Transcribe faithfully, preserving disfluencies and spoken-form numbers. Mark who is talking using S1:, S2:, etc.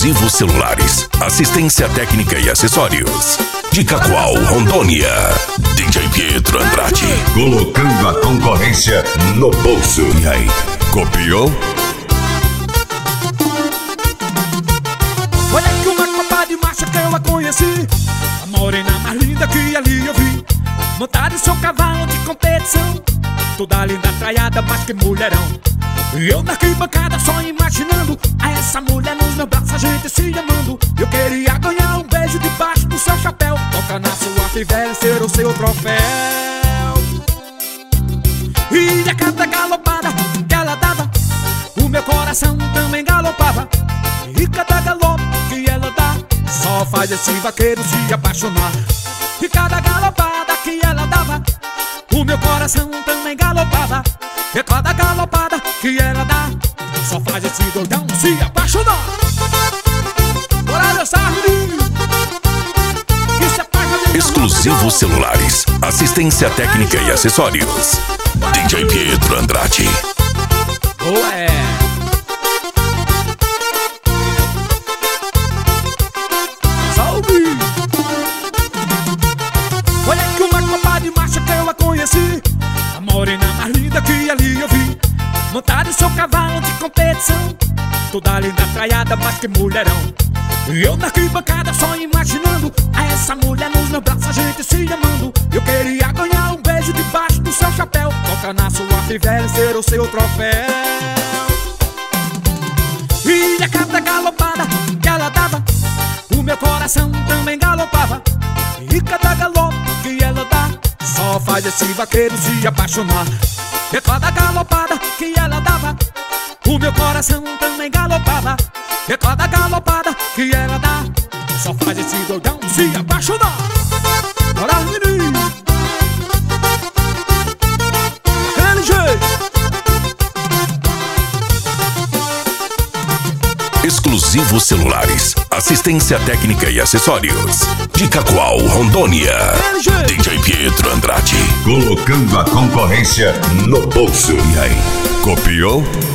S1: Exclusivo Celulares, assistência técnica e acessórios. De Cacoal, Rondônia. D J Pietro Andrade.
S2: Colocando a concorrência no bolso.
S1: E aí, copiou?
S3: Olha que uma copa de marcha que eu a conheci, a morena mais linda que ali eu vi, montada em seu cavalo de competição, toda linda, traiada, mais que mulherão. E eu na arquibancada só imaginando a essa mulher nos meus braços, a gente se amando. Eu queria ganhar um beijo debaixo do seu chapéu, tocar na sua fivela e ser o seu troféu. E a cada galopada que ela dava, o meu coração também galopava. E cada galope que ela dá só faz esse vaqueiro se apaixonar. E cada galopada que ela dava, o meu coração também galopava. E cada galopada que ela dá só faz esse doidão se apaixonar. Bora dançar, menino, que se apaixona.
S1: Exclusivo Celulares, assistência técnica e acessórios. D J Pietro Andrade.
S3: Ué. Salve! Olha que uma copa de marcha que eu a conheci, a morena mais linda que ali eu vi, montada em seu cavalo de competição, toda linda, traiada, mais que mulherão. E eu na arquibancada só imaginando a essa mulher nos meus braços, a gente se amando. Eu queria ganhar um beijo debaixo do seu chapéu, tocar na sua fivela e ser o seu troféu. E a cada galopada que ela dava, o meu coração também galopava. E cada galope que ela dá só faz esse vaqueiro se apaixonar. E cada galopada que ela dava, o meu coração também galopava. E cada galopada que ela dá só faz esse doidão se apaixonar. Bora, menino, aquele jeito.
S1: Exclusivo Celulares, assistência técnica e acessórios. De Cacoal, Rondônia. D J Pietro Andrade.
S2: Colocando a concorrência no bolso.
S1: E aí, copiou?